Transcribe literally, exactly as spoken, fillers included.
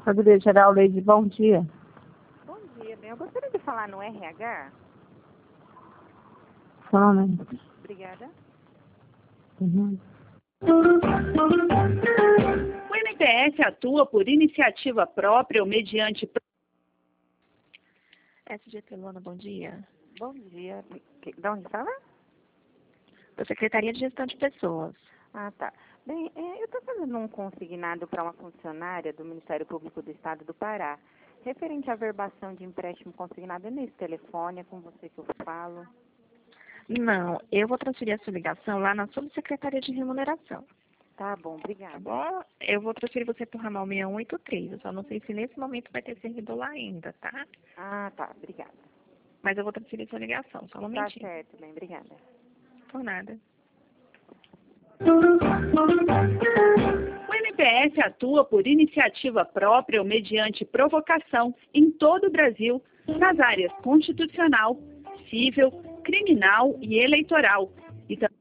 Procuradoria Geral Leide, bom dia. Bom dia, bem. Eu gostaria de falar no R H. Só um momento. Obrigada. Uhum. O M P S atua por iniciativa própria ou mediante... S G Telona, bom dia. Bom dia. Que- De onde fala? Da Secretaria de Gestão de Pessoas. Ah, tá. Bem, é, eu estou fazendo um consignado para uma funcionária do Ministério Público do Estado do Pará, referente à verbação de empréstimo consignado. É nesse telefone, é com você que eu falo. Não, eu vou transferir a sua ligação lá na Subsecretaria de Remuneração. Tá bom, Tá obrigada. bom? Eu vou transferir você para o ramal seis um oito três. Eu só não sei se nesse momento vai ter servidor lá ainda, tá? Ah, tá, obrigada. Mas eu vou transferir sua ligação, só um Tá momentinho. certo, bem, obrigada. Por nada. O M P S atua por iniciativa própria ou mediante provocação em todo o Brasil, nas áreas constitucional, civil, criminal e eleitoral. E também